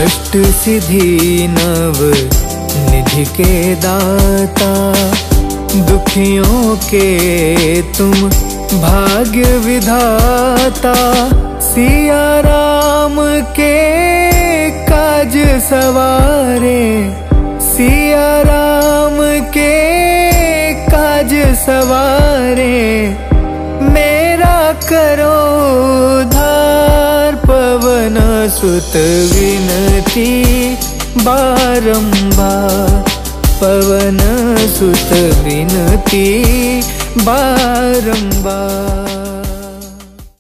अष्ट सिद्धि नव निधि के दाता, दुखियों के तुम भाग्य विधाता। सिया राम के काज सवारे, सिया राम के काज सवारे। मेरा करो उद्धार, पवन सुत विनती बारंबार, पवन सुत विनती बारंबार।